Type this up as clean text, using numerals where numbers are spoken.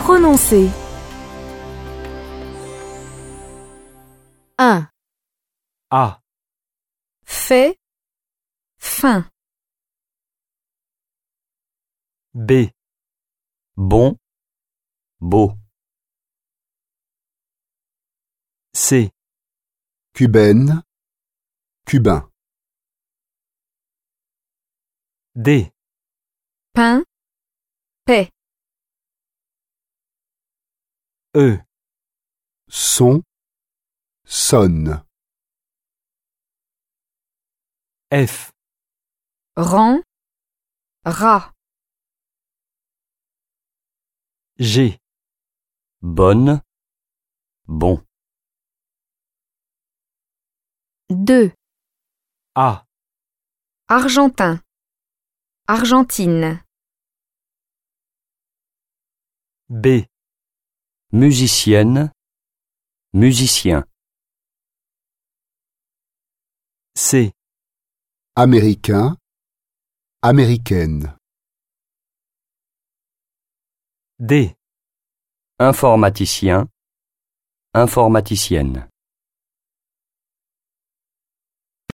Prononcer. 1. A, Fait. Fin. B, Bon, beau. C, Cubaine, cubain. D, Pain. Paix. E, Son, sonne. F, Rang. Rat. G, Bonne, bon. 2. A, Argentin. Argentine. B, Musicienne, musicien. C, Américain, américaine. D, Informaticien, informaticienne.